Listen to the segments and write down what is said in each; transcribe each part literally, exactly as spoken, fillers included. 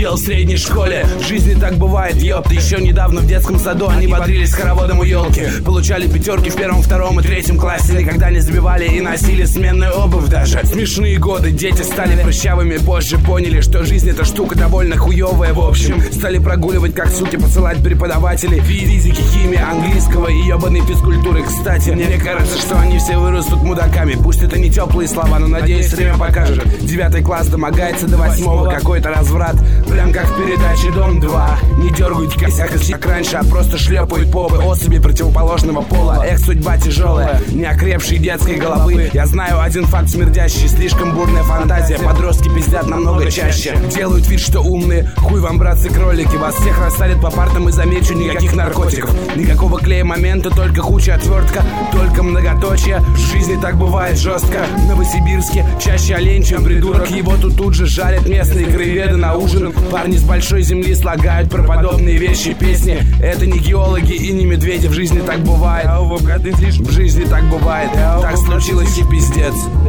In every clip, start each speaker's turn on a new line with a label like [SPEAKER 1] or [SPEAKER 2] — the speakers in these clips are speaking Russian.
[SPEAKER 1] сидел в средней школе. В жизни так бывает, ёпта. Еще недавно в детском саду они бодрились хороводом у елки. Получали пятерки в первом, втором и третьем классе. Никогда не забивали и носили сменную обувь даже. Смешные годы, дети стали прыщавыми. Позже поняли, что жизнь эта штука довольно хуевая в общем. Стали прогуливать как суки, посылать преподавателей физики, химии, английского и ебаной физкультуры. Кстати, мне кажется, что они все вырастут мудаками. Пусть это не теплые слова, но надеюсь, время покажет. Девятый класс домогается до восьмого. Какой-то разврат, прям как в передаче «Дом два». Не дергайте косяк, как раньше, а просто шлепают попы особи противоположного пола. Эх, судьба тяжелая, неокрепшей детской головы. Я знаю один факт смердящий, слишком бурная фантазия. Подростки пиздят намного чаще, делают вид, что умные. Хуй вам, братцы-кролики, вас всех рассадят по партам и замечу, никаких наркотиков. Никакого клея момента, только хуча отвертка, только многоточие. В жизни так бывает жестко. В Новосибирске чаще олень, чем придурок. Его тут тут же жарят местные краеведы на ужин. Парни с большой земли слагают про подобные вещи песни. Это не геологи и не медведи. В жизни так бывает. В жизни так бывает. Так случилось и пиздец.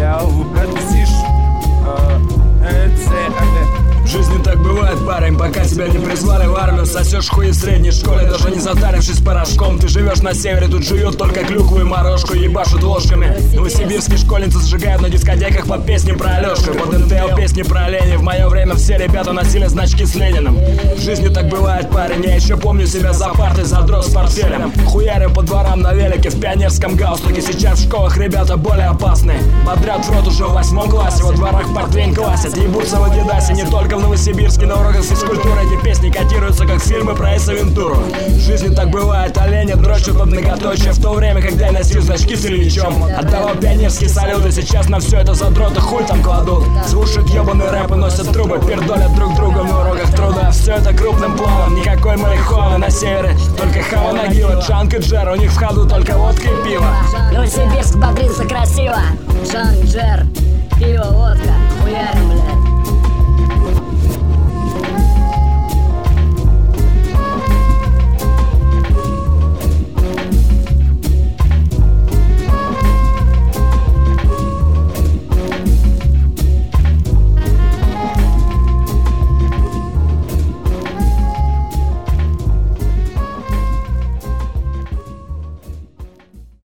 [SPEAKER 2] В жизни так бывает, парень, пока тебя не призвали в армию. Сосешь хуи в средней школе, даже не затарившись порошком. Ты живешь на севере, тут жуют только клюкву и морожку, ебашут ложками. Новосибирские школьницы зажигают на дискотеках под песни про Алёшку. Под эн тэ эл песни про оленей. В мое время все ребята носили значки с Лениным. В жизни так бывает, парень, я еще помню себя за партой, задрот с портфелем. Хуярим по дворам на велике, в пионерском галстуке. Сейчас в школах ребята более опасные. Бодрят в рот уже в восьмом классе, во дворах портвейн классят. Ебутся в Адидасе не только в Новосибирске, на уроках физкультуры эти песни котируются как фильмы про Эйса Вентуру. В жизни так бывает, олени дрочат под многоточие. В то время, когда я носил значки с Ильичом, отдавал пионерские салюты. Сейчас на все это задроты хуй там кладут. Слушают ебаные рэпы, носят трубы, пердолят друг друга на уроках труда. Все это крупным планом, никакой марихуаны на севере, только хава нагила, Джанк и Джер. У них в ходу только водка и пиво.
[SPEAKER 3] Новосибирск бодрится красиво. Джанк, Джер, пиво, водка, хуярим, блядь.